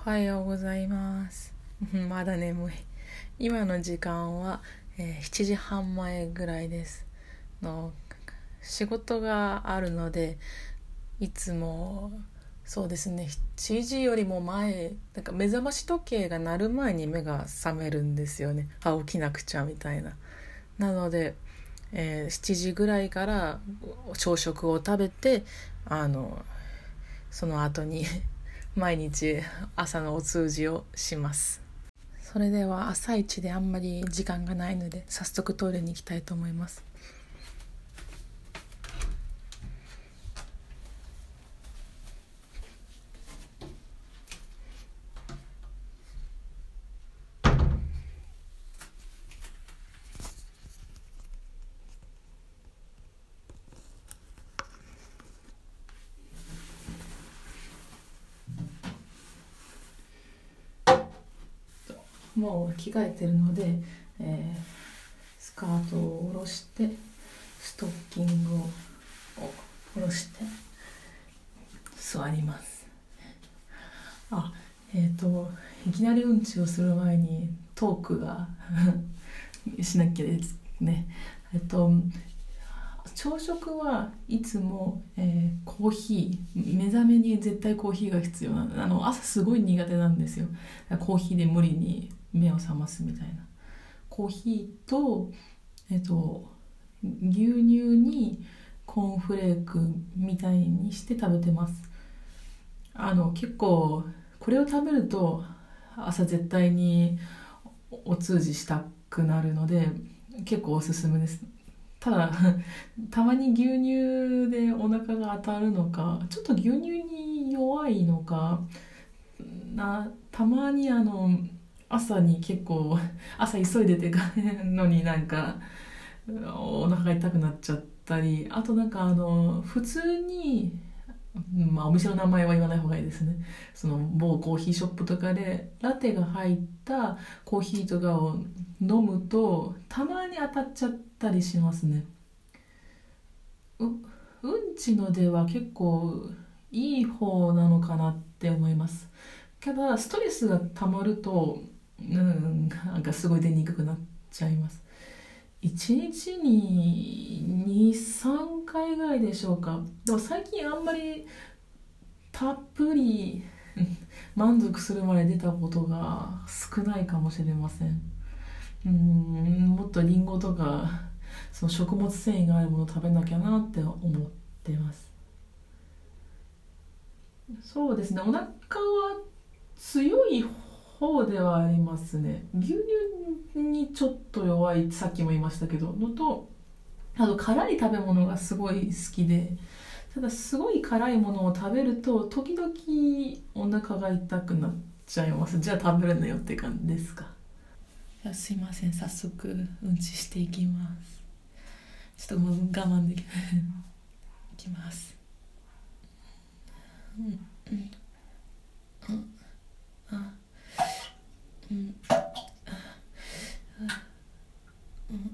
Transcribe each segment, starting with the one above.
おはようございます。まだ眠い。今の時間は、7時半前ぐらいですの。仕事があるので、いつもそうですね、7時よりも前、なんか目覚まし時計が鳴る前に目が覚めるんですよね。起きなくちゃみたいな。なので、7時ぐらいから朝食を食べて、その後に毎日朝のお通じをします。それでは朝一であんまり時間がないので早速トイレに行きたいと思います。もう着替えてるので、スカートを下ろしてストッキングを下ろして座ります。いきなりうんちをする前にトークがしなきゃですね。朝食はいつも、コーヒー、目覚めに絶対コーヒーが必要なの。朝すごい苦手なんですよ。コーヒーで無理に目を覚ますみたいな。コーヒーと、牛乳にコーンフレークみたいにして食べてます。結構これを食べると朝絶対にお通じしたくなるので結構おすすめです。ただたまに牛乳でお腹が当たるのか、ちょっと牛乳に弱いのかたまに朝に結構朝急いでてかのになんかお腹痛くなっちゃったり、あとなんか普通にお店の名前は言わない方がいいですね。その某コーヒーショップとかでラテが入ったコーヒーとかを飲むとたまに当たっちゃったりしますね。うんちの出は結構いい方なのかなって思います。ただストレスが溜まると、なんかすごい出にくくなっちゃいます。1日に2、3回ぐらいでしょうか。でも最近あんまりたっぷり満足するまで出たことが少ないかもしれません。もっとリンゴとかその食物繊維があるものを食べなきゃなって思ってます。そうですね、お腹は強い方ではありますね。牛乳にちょっと弱い、さっきも言いましたけどのと、あと辛い食べ物がすごい好きで、ただすごい辛いものを食べると時々お腹が痛くなっちゃいます。じゃあ食べるなよって感じですか。いや、すいません、早速うんちしていきます。ちょっともう我慢できないいきます。うんうんうんあうんうん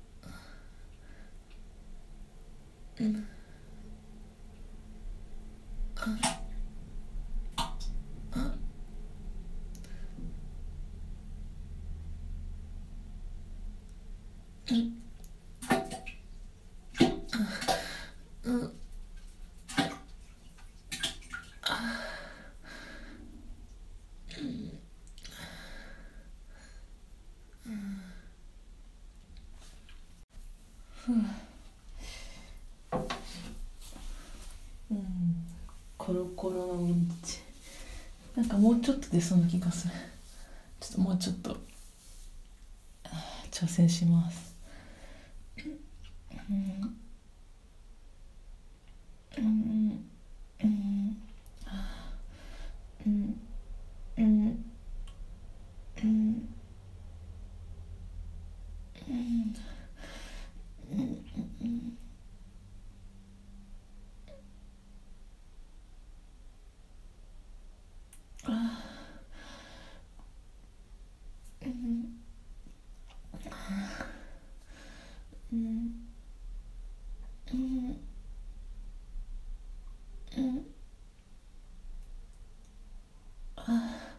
うんああうんうんコロコロのうんち、なんかもうちょっとでそんな気がする。ちょっともうちょっと挑戦します。うんうんうんうんうんうんうんうんうん